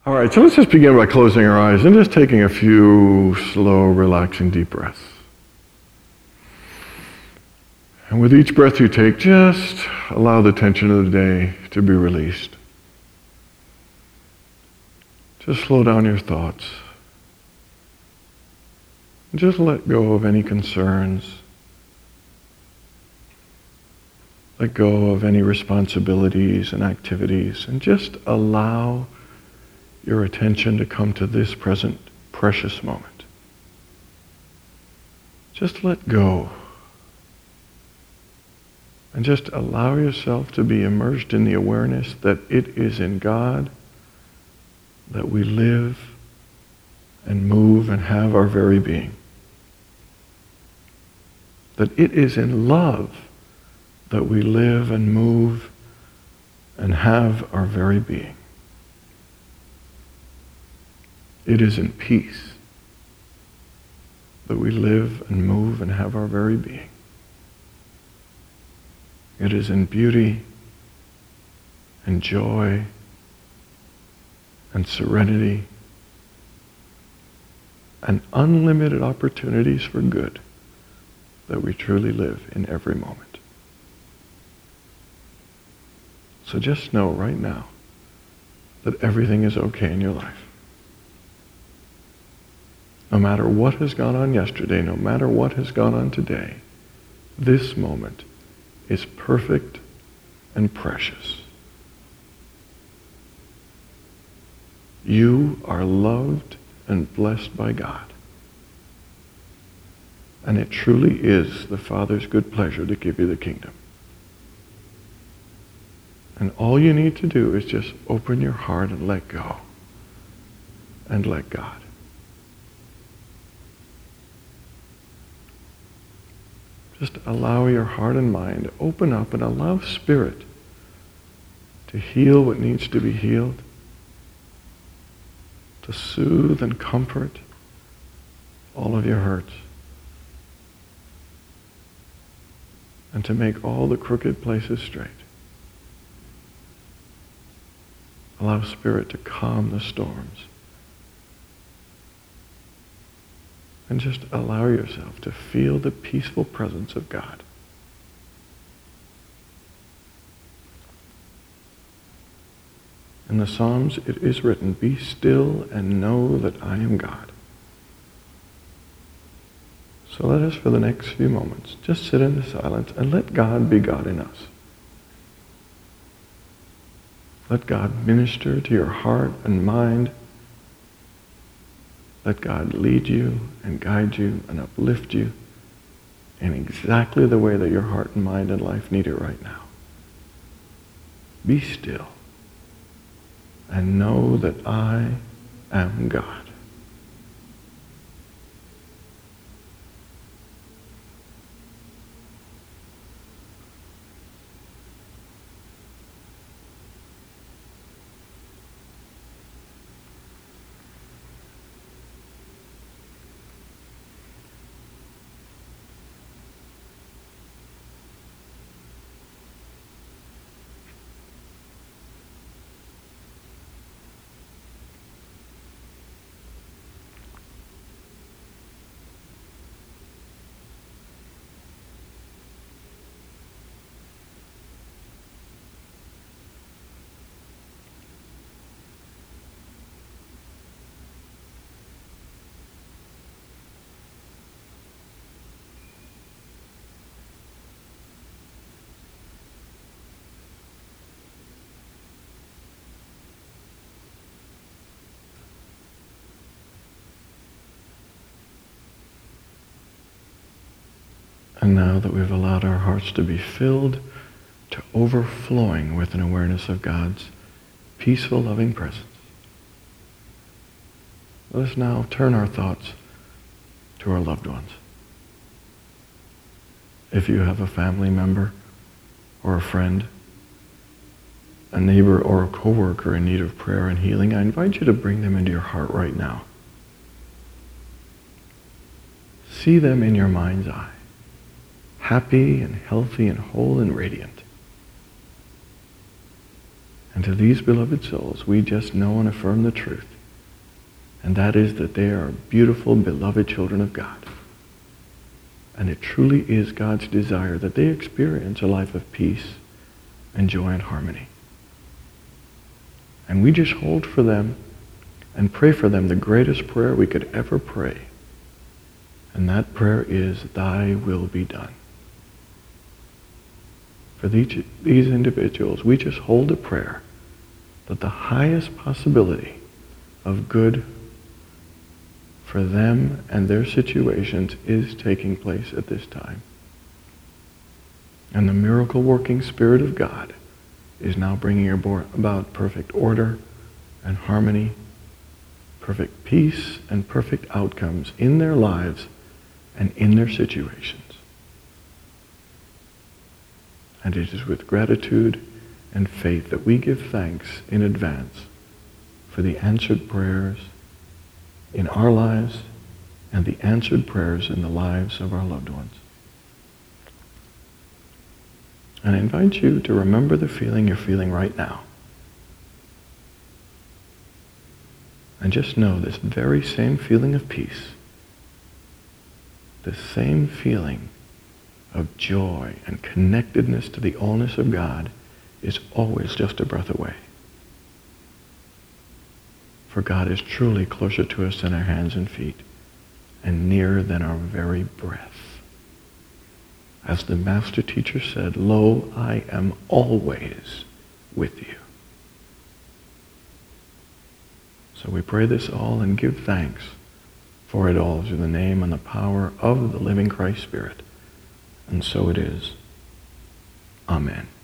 All right, so let's just begin by closing our eyes and just taking a few slow, relaxing, deep breaths. And with each breath you take, just allow the tension of the day to be released. Just slow down your thoughts. Just let go of any concerns. Let go of any responsibilities and activities, and just allow your attention to come to this present precious moment. Just let go. And just allow yourself to be immersed in the awareness that it is in God that we live and move and have our very being. That it is in love that we live and move and have our very being. It is in peace that we live and move and have our very being. It is in beauty and joy and serenity and unlimited opportunities for good that we truly live in every moment. So just know right now that everything is okay in your life. No matter what has gone on yesterday, no matter what has gone on today, this moment is perfect and precious. You are loved and blessed by God. And it truly is the Father's good pleasure to give you the kingdom. And all you need to do is just open your heart and let go. And let God. Just allow your heart and mind to open up and allow Spirit to heal what needs to be healed, to soothe and comfort all of your hurts, and to make all the crooked places straight. Allow Spirit to calm the storms. And just allow yourself to feel the peaceful presence of God. In the Psalms it is written, "Be still and know that I am God." So let us, for the next few moments, just sit in the silence and let God be God in us. Let God minister to your heart and mind. Let God lead you and guide you and uplift you in exactly the way that your heart and mind and life need it right now. Be still and know that I am God. And now that we've allowed our hearts to be filled to overflowing with an awareness of God's peaceful, loving presence, let us now turn our thoughts to our loved ones. If you have a family member or a friend, a neighbor or a coworker in need of prayer and healing, I invite you to bring them into your heart right now. See them in your mind's eye, happy and healthy and whole and radiant. And to these beloved souls, we just know and affirm the truth. And that is that they are beautiful, beloved children of God. And it truly is God's desire that they experience a life of peace and joy and harmony. And we just hold for them and pray for them the greatest prayer we could ever pray. And that prayer is, thy will be done. For these individuals, we just hold a prayer that the highest possibility of good for them and their situations is taking place at this time. And the miracle-working Spirit of God is now bringing about perfect order and harmony, perfect peace and perfect outcomes in their lives and in their situations. And it is with gratitude and faith that we give thanks in advance for the answered prayers in our lives and the answered prayers in the lives of our loved ones. And I invite you to remember the feeling you're feeling right now. And just know this very same feeling of peace, the same feeling of joy and connectedness to the allness of God is always just a breath away. For God is truly closer to us than our hands and feet, and nearer than our very breath. As the Master Teacher said, lo, I am always with you. So we pray this all and give thanks for it all through the name and the power of the living Christ Spirit. And so it is. Amen.